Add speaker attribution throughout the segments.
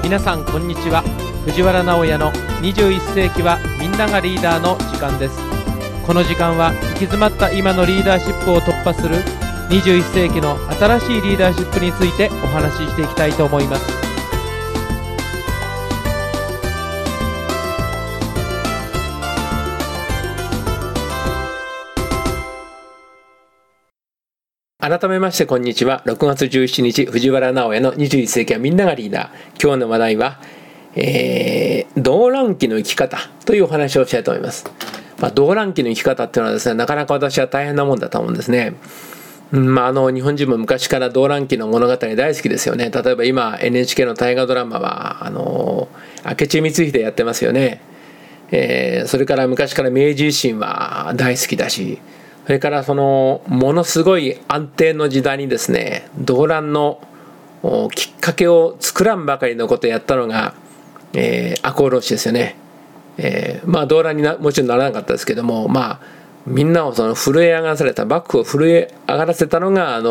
Speaker 1: 皆さんこんにちは。藤原直哉の21世紀はみんながリーダーの時間です。この時間は行き詰まった今のリーダーシップを突破する21世紀の新しいリーダーシップについてお話ししていきたいと思います。改めましてこんにちは。6月17日藤原直哉の21世紀はみんながリーダー。今日の話題は、動乱期の生き方というお話をしたいと思います。動乱期の生き方っていうのはですね、なかなか私は大変なもんだと思うんですね。日本人も昔から動乱期の物語大好きですよね。例えば今 NHK の大河ドラマは明智光秀やってますよね。それから昔から明治維新は大好きだし、それからものすごい安定の時代にですね、動乱のきっかけを作らんばかりのことをやったのが、赤穂浪士ですよね。動乱にもちろんならなかったですけども、みんなを震え上がらされた、幕府を震え上がらせたのが赤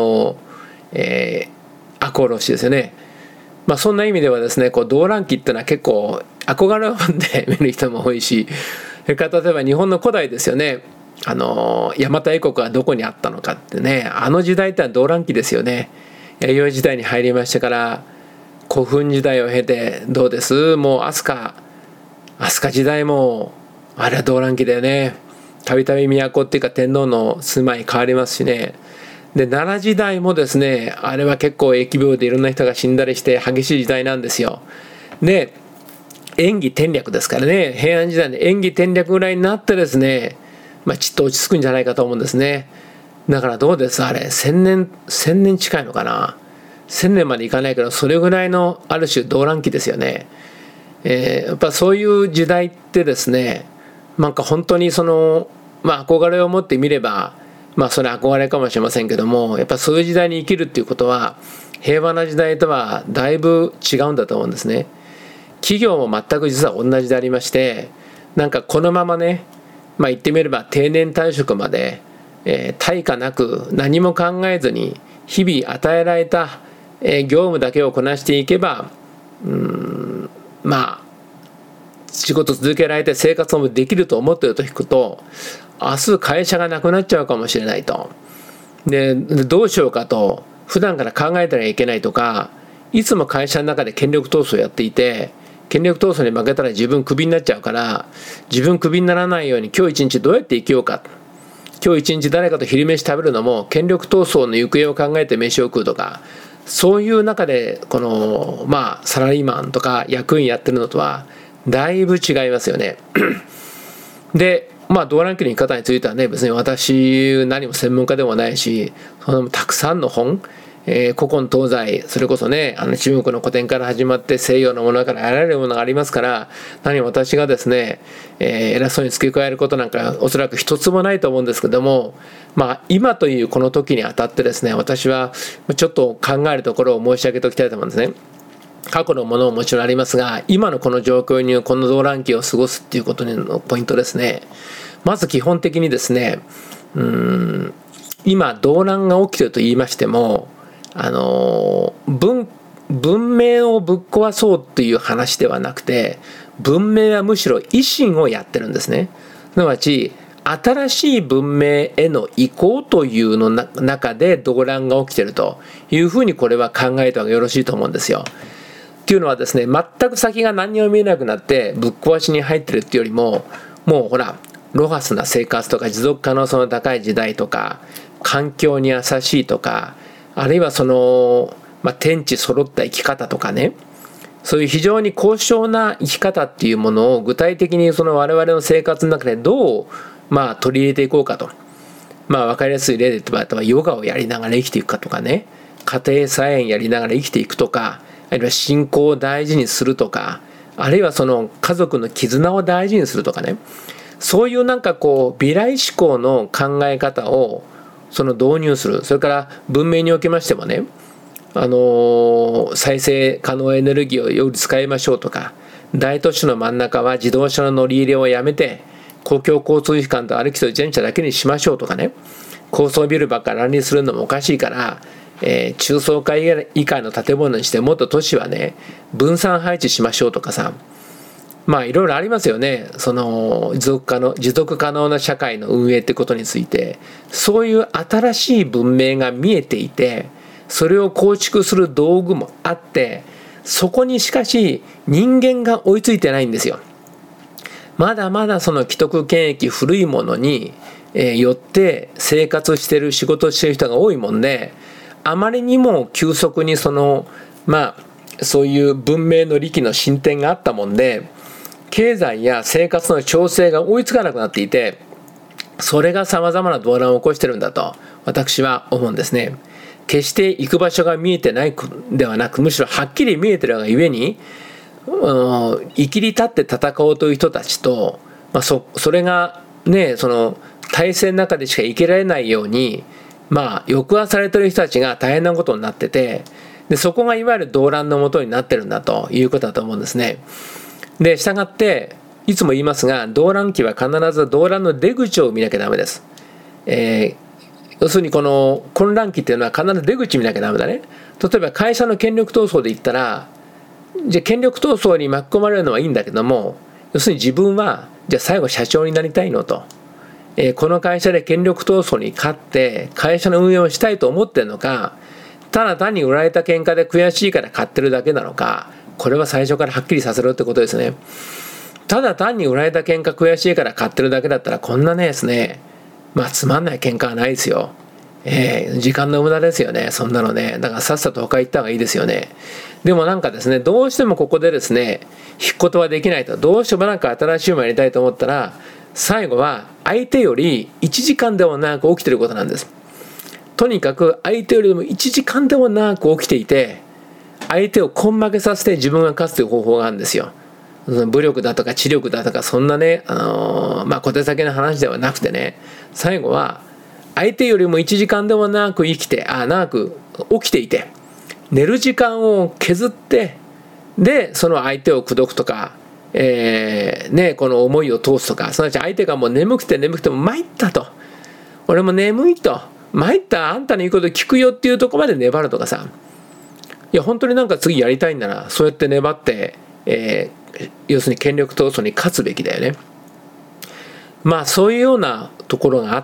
Speaker 1: 穂浪士ですよね。そんな意味ではですね、動乱期っていうのは結構憧れを持って見る人も多いし、それから例えば日本の古代ですよね。邪馬台国はどこにあったのかってね、あの時代ってのは動乱期ですよね。弥生時代に入りましてから古墳時代を経てどうです、もう飛鳥時代もあれは動乱期だよね。たびたび都っていうか天皇の住まい変わりますしね。で奈良時代もですね、あれは結構疫病でいろんな人が死んだりして激しい時代なんですよ。で延喜天略ですからね、平安時代の延喜天略ぐらいになってですね、ちっと落ち着くんじゃないかと思うんですね。だからどうです、あれ1000年近いのかな、1000年までいかないけどそれぐらいのある種動乱期ですよね。やっぱそういう時代ってですね、本当に憧れを持ってみればそれ憧れかもしれませんけども、やっぱそういう時代に生きるっていうことは平和な時代とはだいぶ違うんだと思うんですね。企業も全く実は同じでありまして、このままね、言ってみれば定年退職まで、対価なく何も考えずに日々与えられた、業務だけをこなしていけば仕事続けられて生活もできると思っていると聞くと、明日会社がなくなっちゃうかもしれないと。でどうしようかと普段から考えたらいけないとか、いつも会社の中で権力闘争をやっていて、権力闘争に負けたら自分クビになっちゃうから、自分クビにならないように今日一日どうやって生きようか、今日一日誰かと昼飯食べるのも権力闘争の行方を考えて飯を食うとか、そういう中でサラリーマンとか役員やってるのとはだいぶ違いますよね。で動乱期の生き方についてはね、別に私何も専門家でもないし、たくさんの本、古今東西、それこそね中国の古典から始まって西洋のものからあらゆるものがありますから、私がですね、偉そうに付け加えることなんかおそらく一つもないと思うんですけども、今というこの時にあたってですね、私はちょっと考えるところを申し上げておきたいと思うんですね。過去のものももちろんありますが、今のこの状況にこの動乱期を過ごすっていうことのポイントですね。まず基本的にですね、今動乱が起きていると言いましても、文明をぶっ壊そうっていう話ではなくて、文明はむしろ維新をやってるんですね。すなわち新しい文明への移行というの中で動乱が起きているというふうにこれは考えた方がよろしいと思うんですよ。っていうのはですね、全く先が何にも見えなくなってぶっ壊しに入ってるっていうよりも、もうロハスな生活とか持続可能性の高い時代とか環境に優しいとか、あるいは天地揃った生き方とかね、そういう非常に高尚な生き方っていうものを具体的に我々の生活の中でどう取り入れていこうかと。分かりやすい例で言えばヨガをやりながら生きていくかとかね、家庭菜園やりながら生きていくとか、あるいは信仰を大事にするとか、あるいは家族の絆を大事にするとかね、そういう未来志向の考え方を導入する。それから文明におきましてもね、再生可能エネルギーをより使いましょうとか、大都市の真ん中は自動車の乗り入れをやめて公共交通機関と歩きと自転車だけにしましょうとかね、高層ビルばっかり乱立するのもおかしいから中層階以下の建物にしてもっと都市はね分散配置しましょうとかさ、まあいろいろありますよね。その持続可能な社会の運営ってことについて、そういう新しい文明が見えていて、それを構築する道具もあって、そこにしかし人間が追いついてないんですよ。まだまだその既得権益古いものによって生活してる仕事をしてる人が多いもんで、あまりにも急速にそういう文明の利器の進展があったもんで、経済や生活の調整が追いつかなくなっていて、それがさまざまな動乱を起こしてるんだと私は思うんですね。決して行く場所が見えてないではなく、むしろはっきり見えてるがゆえに、生きり立って戦おうという人たちと、それがね、その体制の中でしか生きられないように抑圧されてる人たちが大変なことになってて、でそこがいわゆる動乱のもとになってるんだということだと思うんですね。で従っていつも言いますが、動乱期は必ず動乱の出口を見なきゃダメです。要するにこの混乱期っていうのは必ず出口見なきゃダメだね。例えば会社の権力闘争で言ったら、じゃあ権力闘争に巻き込まれるのはいいんだけども、要するに自分はじゃあ最後社長になりたいのと、この会社で権力闘争に勝って会社の運営をしたいと思ってるのか、ただ単に売られた喧嘩で悔しいから買ってるだけなのか、これは最初からはっきりさせろってことですね。ただ単に売られた喧嘩悔しいから買ってるだけだったら、こんなねですね、つまんない喧嘩はないですよ。時間の無駄ですよね、そんなのね。だからさっさと他行った方がいいですよね。でもなんかですね、どうしてもここでですね引くことはできないと、どうしてもなんか新しいものやりたいと思ったら、最後は相手より1時間でも長く起きてることなんです。とにかく相手よりも1時間でも長く起きていて、相手を根負けさせて自分が勝つという方法があるんですよ。武力だとか知力だとか、そんなね、小手先の話ではなくてね、最後は相手よりも1時間でも長く起きていて、寝る時間を削って、でその相手を口説くとか、この思いを通すとか、すなわち相手がもう眠くても参ったと、俺も眠いと、参った、あんたの言うこと聞くよっていうところまで粘るとかさ、いや本当になんか次やりたいんならそうやって粘って、要するに権力闘争に勝つべきだよね。そういうようなところがあって、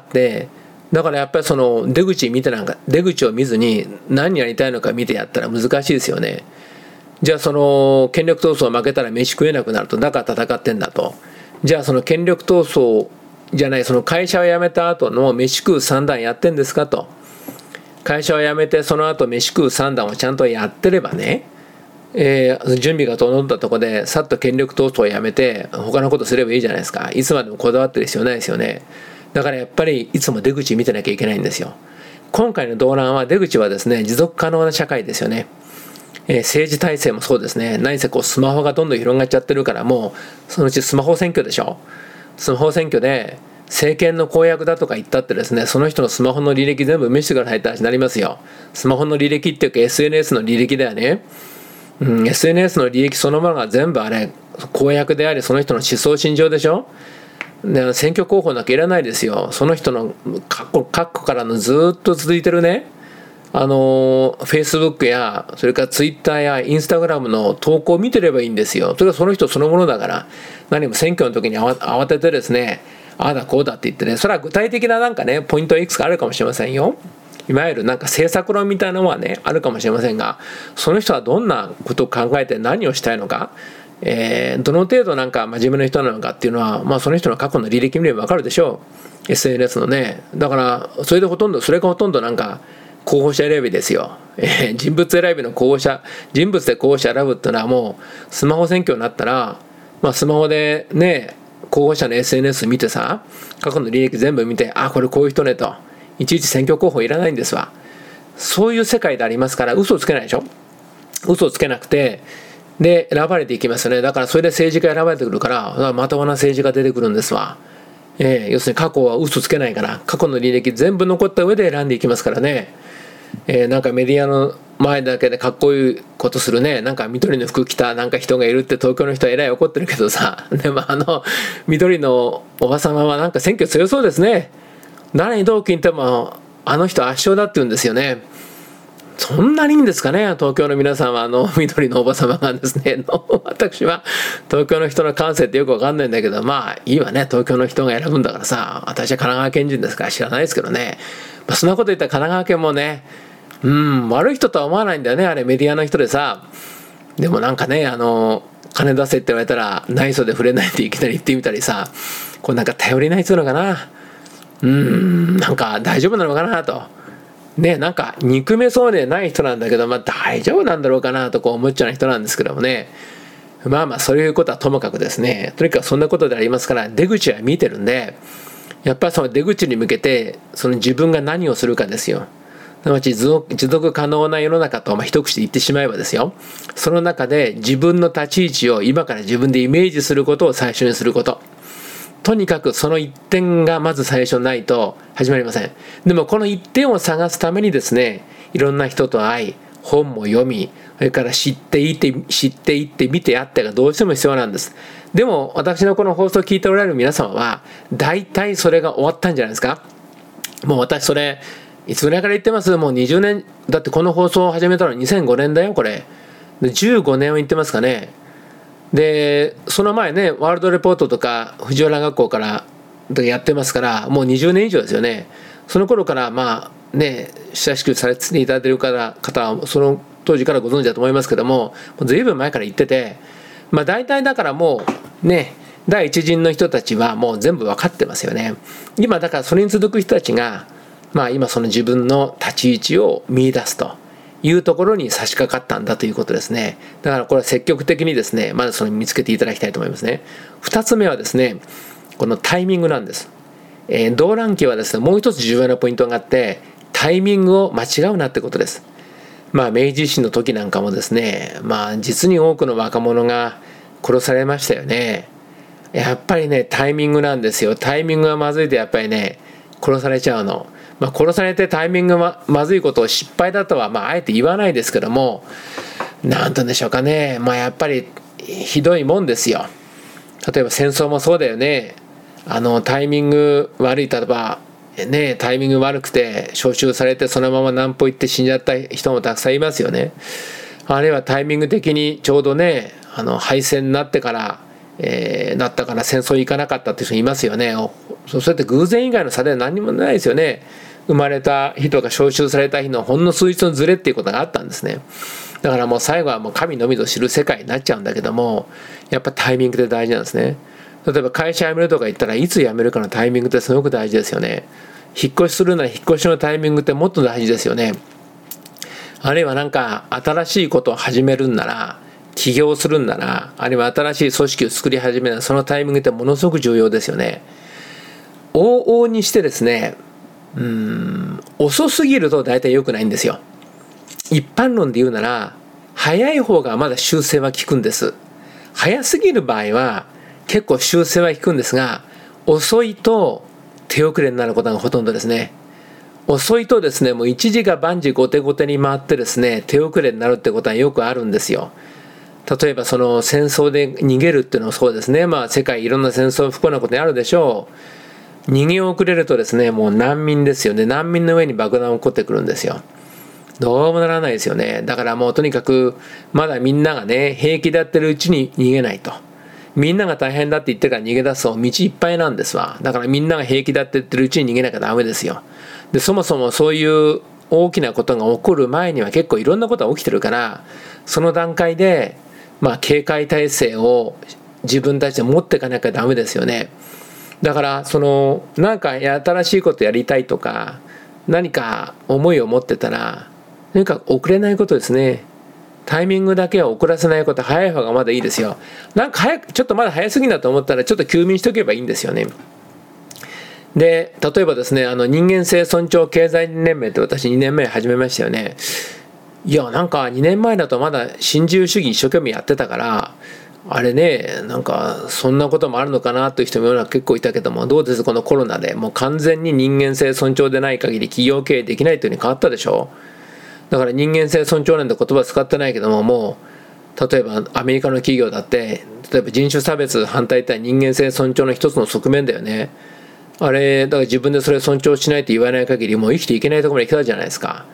Speaker 1: だからやっぱりその出口を見ずに何やりたいのか見てやったら難しいですよね。じゃあその権力闘争負けたら飯食えなくなると、だから戦ってんだと。じゃあその権力闘争じゃない、その会社を辞めた後の飯食う算段やってんですかと。会社を辞めてその後飯食う算段をちゃんとやってればね、準備が整ったところでさっと権力闘争をやめて他のことすればいいじゃないですか。いつまでもこだわってる必要ないですよね。だからやっぱりいつも出口見てなきゃいけないんですよ。今回の動乱は出口はですね、持続可能な社会ですよね。政治体制もそうですね。何せスマホがどんどん広がっちゃってるから、もうそのうちスマホ選挙でしょ。スマホ選挙で政権の公約だとか言ったってですね、その人のスマホの履歴全部見せてくださいって話になりますよ。スマホの履歴っていうか SNS の履歴だよね。SNS の履歴そのものが全部あれ公約であり、その人の思想信条でしょ。選挙候補なんかいらないですよ。その人の過去からのずっと続いてるね、Facebook やそれから Twitter や Instagram の投稿を見てればいいんですよ。それがその人そのものだから、何も選挙の時に慌ててですね、ああだこうだって言ってね、それは具体的ななんかねポイントはいくつかあるかもしれませんよ。いわゆるなんか政策論みたいなのはねあるかもしれませんが、その人はどんなことを考えて何をしたいのか、どの程度なんか真面目な人なのかっていうのは、その人の過去の履歴見れば分かるでしょう。 SNS のね。だからそれがほとんどなんか候補者選びですよ。人物選びの人物で候補者選ぶってのはもうスマホ選挙になったら、スマホでね候補者の SNS 見てさ、過去の履歴全部見て、これこういう人ねと、いちいち選挙候補いらないんですわ。そういう世界でありますから、嘘をつけないでしょ。嘘をつけなくて、で選ばれていきますよね。だからそれで政治家選ばれてくるから、まともな政治家出てくるんですわ。要するに過去は嘘つけないから、過去の履歴全部残った上で選んでいきますからね。なんかメディアの前だけでかっこいいことするね、なんか緑の服着たなんか人がいるって東京の人はえらい怒ってるけどさ、でも緑のおば様はなんか選挙強そうですね。誰にどう聞いてもあの人圧勝だって言うんですよね。 そんなにいいんですかね、東京の皆さんは緑のおば様がですね私は東京の人の感性ってよくわかんないんだけど、まあいいわね、東京の人が選ぶんだからさ、私は神奈川県人ですから知らないですけどね、そんなこと言ったら神奈川県もね、悪い人とは思わないんだよね、あれメディアの人でさ。でもなんかね、金出せって言われたら内緒で触れないっていきなり言ってみたりさ、これなんか頼りないっつうのかな、なんか大丈夫なのかなとね、なんか憎めそうでない人なんだけど、大丈夫なんだろうかなとこう思っちゃう人なんですけどもね、そういうことはともかくですね、とにかくそんなことでありますから、出口は見てるんで、やっぱりその出口に向けてその自分が何をするかですよ。すなわち持続可能な世の中と一口で言ってしまえばですよ、その中で自分の立ち位置を今から自分でイメージすることを最初にすること、とにかくその一点がまず最初ないと始まりません。でもこの一点を探すためにですね、いろんな人と会い、本も読み、それから知っていって見てやってがどうしても必要なんです。でも私のこの放送を聞いておられる皆様は大体それが終わったんじゃないですか。もう私それいつぐらいから言ってます？もう20年、だってこの放送を始めたの2005年だよこれ。で15年を言ってますかね。でその前ね、ワールドレポートとか藤原学校からやってますから、もう20年以上ですよね。その頃から親しくされていただいている方はその当時からご存知だと思いますけども、ずいぶん前から言ってて、大体だからもうね、第一陣の人たちはもう全部分かってますよね。今だからそれに続く人たちが今その自分の立ち位置を見出すというところに差し掛かったんだということですね。だからこれは積極的にですね、まずその見つけていただきたいと思いますね。2つ目はですね、このタイミングなんです。動乱期はですね、もう一つ重要なポイントがあって、タイミングを間違うなってことです。明治維新の時なんかもですね、実に多くの若者が殺されましたよね。やっぱりね、タイミングなんですよ。タイミングがまずいとやっぱりね、殺されちゃうの。殺されてタイミングがまずいことを失敗だとはあえて言わないですけども、なんと言うんでしょうかね、やっぱりひどいもんですよ。例えば戦争もそうだよね。タイミング悪い、例えばね、タイミング悪くて召集されてそのまま南方行って死んじゃった人もたくさんいますよね。あるいはタイミング的にちょうどね、敗戦になってからなったから戦争行かなかったっていう人いますよね。そうやって偶然以外の差では何にもないですよね。生まれた日とか召集された日のほんの数日のズレっていうことがあったんですね。だからもう最後はもう神のみぞ知る世界になっちゃうんだけども、やっぱタイミングって大事なんですね。例えば会社辞めるとか言ったらいつ辞めるかのタイミングってすごく大事ですよね。引っ越しするなら引っ越しのタイミングってもっと大事ですよね。あるいはなんか新しいことを始めるんなら、起業するんなら、あるいは新しい組織を作り始めるなら、そのタイミングってものすごく重要ですよね。往々にしてですね、遅すぎると大体良くないんですよ。一般論で言うなら早い方がまだ修正は効くんです。早すぎる場合は結構修正は効くんですが、遅いと手遅れになることがほとんどですね。遅いとですね、もう一時が万事後手後手に回ってですね、手遅れになるってことはよくあるんですよ。例えばその戦争で逃げるっていうのもそうですね。世界いろんな戦争不幸なことにあるでしょう。逃げ遅れるとですね、もう難民ですよね。難民の上に爆弾を起こってくるんですよ。どうもならないですよね。だからもうとにかくまだみんながね、平気でやってるうちに逃げないと。みんなが大変だって言ってから逃げ出すと道いっぱいなんですわ。だからみんなが平気だって言ってるうちに逃げなきゃダメですよ。でそもそもそういう大きなことが起こる前には結構いろんなことが起きてるから、その段階で警戒態勢を自分たちで持っていかなきゃダメですよね。だからなんか新しいことやりたいとか何か思いを持ってたら、何か遅れないことですね。タイミングだけは遅らせないこと、早い方がまだいいですよ。なんかちょっとまだ早すぎだと思ったらちょっと休眠しておけばいいんですよね。で例えばですね、人間性尊重経済連盟って私2年前始めましたよね。いやなんか2年前だとまだ新自由主義一生懸命やってたから、あれね、なんかそんなこともあるのかなという人も結構いたけども、どうです、このコロナでもう完全に人間性尊重でない限り企業経営できないというふうに変わったでしょ。だから人間性尊重なんて言葉使ってないけども、もう例えばアメリカの企業だって、例えば人種差別反対って人間性尊重の一つの側面だよね。あれだから自分でそれ尊重しないと言わない限りもう生きていけないところまで来たじゃないですか。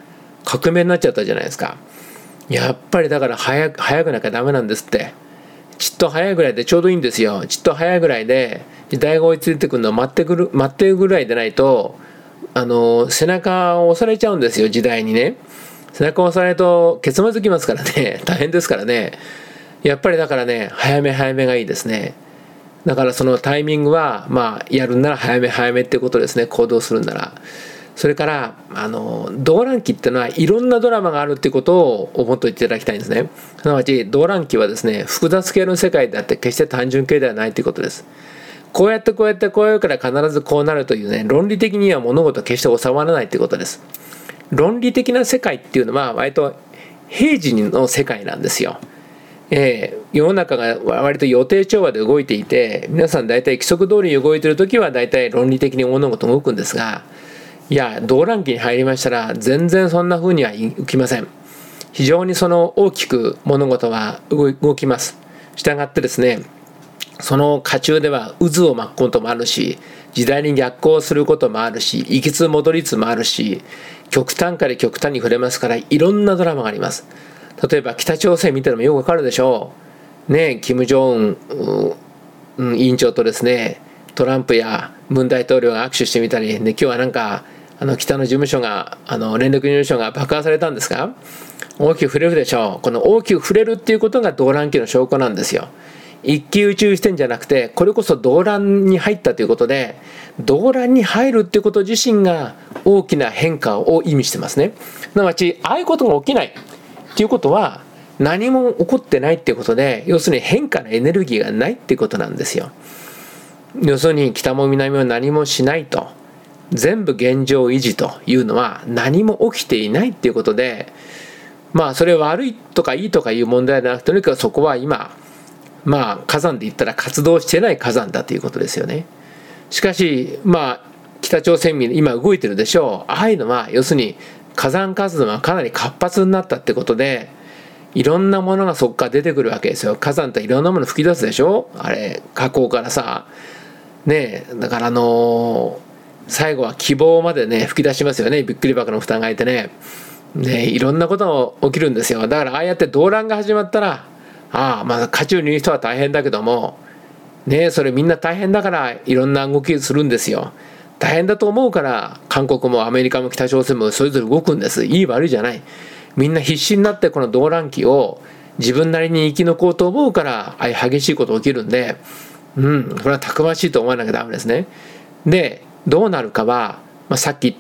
Speaker 1: 革命になっちゃったじゃないですか。やっぱりだから早くなきゃダメなんですって。ちっと早いぐらいでちょうどいいんですよ。ちっと早いぐらいで時代が追いついてくるのを待ってるぐらいでないと背中を押されちゃうんですよ、時代にね。背中を押されるとケツまずきますからね。大変ですからね。やっぱりだからね、早めがいいですね。だからそのタイミングはやるんなら早めっていうことですね。行動するんなら。それから動乱期っていうのはいろんなドラマがあるっていうことを思っておいていただきたいんですね。すなわち動乱期はですね、複雑系の世界であって決して単純系ではないということです。こうやってこうやるから必ずこうなるというね、論理的には物事決して収まらないということです。論理的な世界っていうのは割と平時の世界なんですよ。世の中が割と予定調和で動いていて、皆さん大体規則通りに動いている時は大体論理的に物事動くんですが、いや動乱期に入りましたら全然そんな風にはいきません。非常に大きく物事は動きます。したがってですね、その渦中では渦を巻くこともあるし、時代に逆行することもあるし、行きつ戻りつもあるし、極端から極端に触れますから、いろんなドラマがあります。例えば北朝鮮見てるのもよくわかるでしょうね。金正恩委員長とですね、トランプや文大統領が握手してみたり、今日はなんか北の事務所が連絡事務所が爆破されたんですが、大きく触れるでしょう。この大きく触れるっていうことが動乱期の証拠なんですよ。一喜一憂してんじゃなくて、これこそ動乱に入ったということで、動乱に入るっていうこと自身が大きな変化を意味してますね。すなわちああいうことが起きないっていうことは何も起こってないっていうことで、要するに変化のエネルギーがないっていうことなんですよ。要するに北も南も何もしないと、全部現状維持というのは何も起きていないっていうことで、それは悪いとかいいとかいう問題ではなくて、とにかくそこは今火山で言ったら活動してない火山だということですよね。しかし北朝鮮民今動いてるでしょう。ああいうのは要するに火山活動がかなり活発になったってことで、いろんなものがそこから出てくるわけですよ。火山っていろんなもの吹き出すでしょ、あれ火口からさね。だから最後は希望までね吹き出しますよね。びっくり箱の蓋が開いてね。いろんなことが起きるんですよ。だからああやって動乱が始まったら、渦中にいる人は大変だけどもそれみんな大変だからいろんな動きするんですよ。大変だと思うから韓国もアメリカも北朝鮮もそれぞれ動くんです。いい悪いじゃない。みんな必死になってこの動乱期を自分なりに生き残ろうと思うから、ああいう激しいこと起きるんで、これはたくましいと思わなきゃダメですね。でどうなるかは、さっき言った、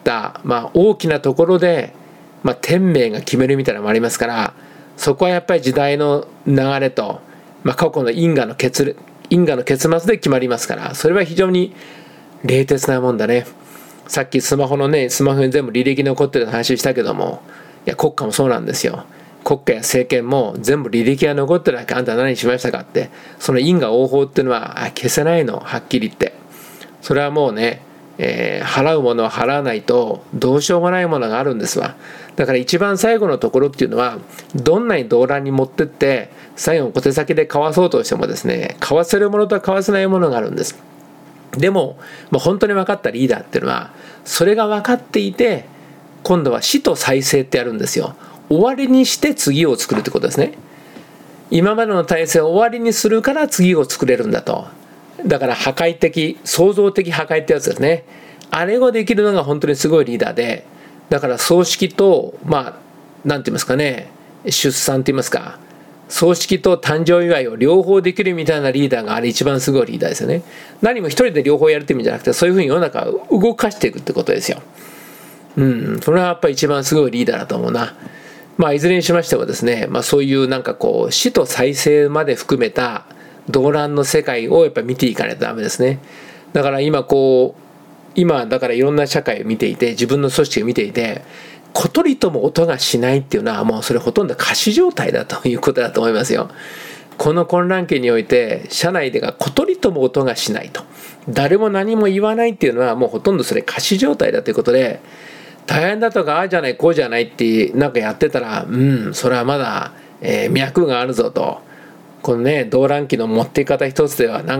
Speaker 1: 大きなところで、天命が決めるみたいなのもありますから、そこはやっぱり時代の流れと、過去の因果の結末で決まりますから、それは非常に冷徹なもんだね。さっきスマホに全部履歴残ってる話したけども、いや国家もそうなんですよ。国家や政権も全部履歴が残ってるわけ。あんた何しましたかって、その因果応報っていうのは消せないの、はっきり言って。それはもうね、払うものは払わないとどうしようもないものがあるんですわ。だから一番最後のところっていうのは、どんなに動乱に持ってって最後小手先で買わそうとしてもですね、買わせるものと買わせないものがあるんです。でも、本当に分かったリーダーっていうのはそれが分かっていて、今度は死と再生ってやるんですよ。終わりにして次を作るってことですね。今までの体制を終わりにするから次を作れるんだと。だから破壊的、創造的破壊ってやつですね。あれができるのが本当にすごいリーダーで、だから葬式となんて言いますかね、出産って言いますか、葬式と誕生祝いを両方できるみたいなリーダーがあれ一番すごいリーダーですよね。何も一人で両方やるって意味じゃなくて、そういうふうに世の中を動かしていくってことですよ。それはやっぱり一番すごいリーダーだと思うな。いずれにしましてもですね、そういう死と再生まで含めた動乱の世界をやっぱり見ていかないとダメですね。だから今だからいろんな社会を見ていて、自分の組織を見ていて、小鳥とも音がしないっていうのはもうそれほとんど仮死状態だということだと思いますよ。この混乱期において社内でが小鳥とも音がしないと、誰も何も言わないっていうのはもうほとんどそれ仮死状態だということで、大変だとかああじゃないこうじゃないってやってたら、それはまだ、脈があるぞと。このね動乱期の持ってい方一つでは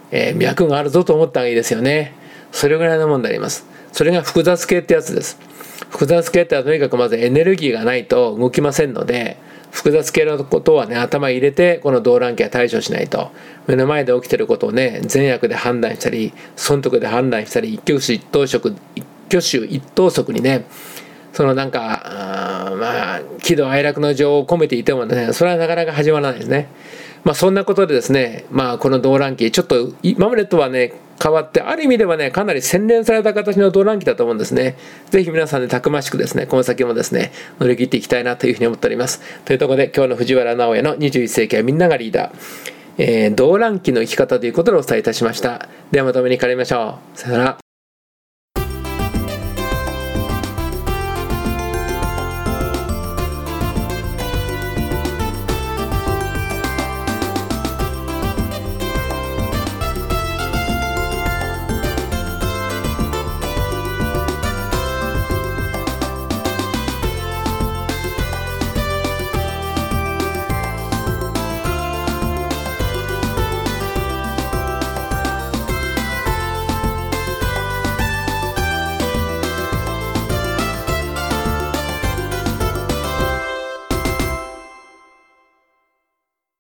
Speaker 1: 脈があるぞと思った方がいいですよね。それぐらいのもんであります。それが複雑系ってやつです。 複雑系ってのはとにかくまずエネルギーがないと動きませんので、複雑系のことはね頭に入れてこの動乱期は対処しないと。目の前で起きてることをね善悪で判断したり損得で判断したり、一挙手一投足にねそのなんか喜怒哀楽の情を込めていてもね、それはなかなか始まらないですね。そんなことでですね、この動乱期ちょっと今までとはね変わって、ある意味ではねかなり洗練された形の動乱期だと思うんですね。ぜひ皆さんでたくましくですねこの先もですね乗り切っていきたいなというふうに思っております。というところで今日の藤原直哉の21世紀はみんながリーダー、動乱期の生き方ということでお伝えいたしました。ではまとめに帰りましょう。さよなら。